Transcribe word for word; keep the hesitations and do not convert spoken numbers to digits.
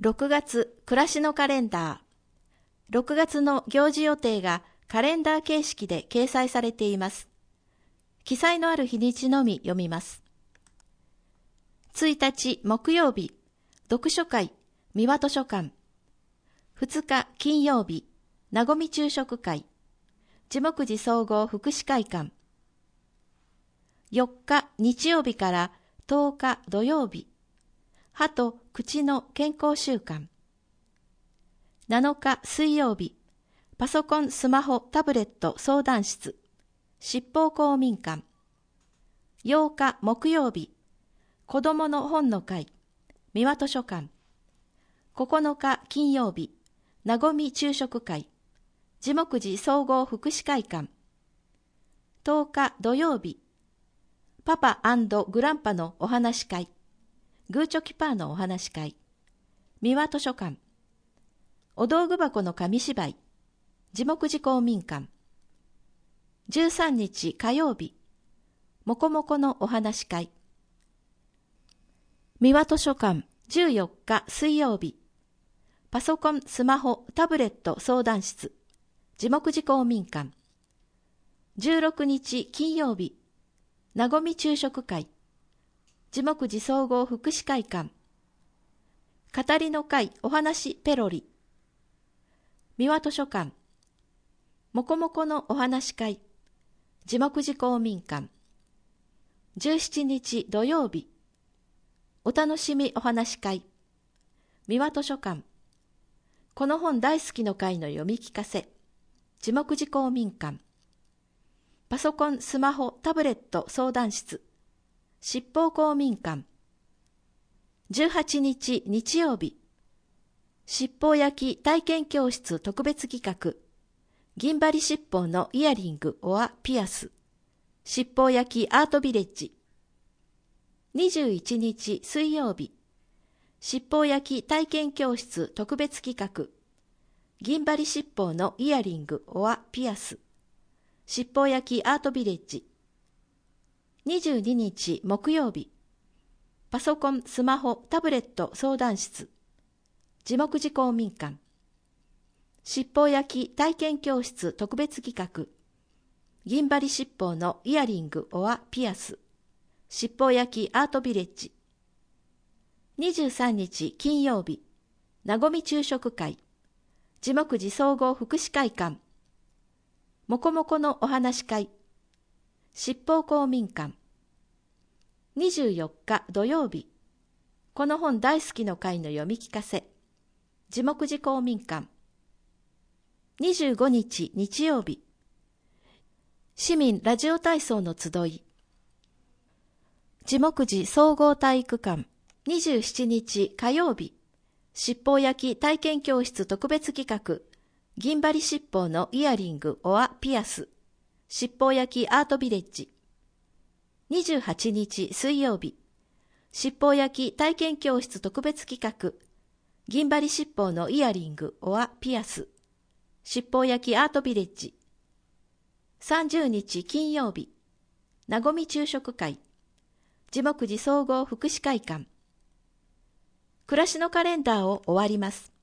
ろくがつ暮らしのカレンダー。ろくがつの行事予定がカレンダー形式で掲載されています。記載のある日にちのみ読みます。ついたち木曜日、読書会、三輪図書館。ふつか金曜日、なごみ昼食会、地木寺総合福祉会館。よっか日曜日からとおか土曜日、歯と口の健康習慣。なのか水曜日、パソコン、スマホ、タブレット相談室、執法公民館。ようか木曜日、子どもの本の会、三輪図書館。ここのか金曜日、なごみ昼食会、地木寺総合福祉会館。とおか土曜日、パパ&グランパのお話し会、グーチョキパーのお話し会、三輪図書館。お道具箱の紙芝居、地木寺公民館。じゅうさんにち火曜日、もこもこのお話し会。三輪図書館。じゅうよっか水曜日、パソコン、スマホ、タブレット相談室、地木寺公民館。じゅうろくにち金曜日、なごみ昼食会、地木寺総合福祉会館。語りの会お話ペロリ。三輪図書館。もこもこのお話会、地木寺公民館。じゅうしちにち土曜日、お楽しみお話会、三輪図書館。この本大好きの会の読み聞かせ、地木寺公民館。パソコン、スマホ、タブレット相談室、執法公民館。じゅうはちにち日曜日、七宝焼き体験教室特別企画、銀針七宝のイヤリングオアピアス、七宝焼きアートビレッジ。にじゅういちにち水曜日、七宝焼き体験教室特別企画、銀針七宝のイヤリングオアピアス、七宝焼きアートビレッジ。にじゅうににち木曜日、パソコン、スマホ、タブレット相談室、地木寺公民館。七宝焼き体験教室特別企画、銀針七宝のイヤリングオアピアス、七宝焼きアートビレッジ。にじゅうさんにち金曜日、なごみ昼食会、地木寺総合福祉会館。もこもこのお話会、執法公民館。にじゅうよっか土曜日、この本大好きの会の読み聞かせ、地木寺公民館。にじゅうごにち日曜日、市民ラジオ体操の集い、地木寺総合体育館。にじゅうしちにち火曜日、七宝焼き体験教室特別企画、銀針七宝のイヤリングオアピアス、七宝焼きアートビレッジ。にじゅうはちにち水曜日、七宝焼き体験教室特別企画、銀針七宝のイヤリングオアピアス、七宝焼きアートビレッジ。さんじゅうにち金曜日、なごみ昼食会、地木寺総合福祉会館。暮らしのカレンダーを終わります。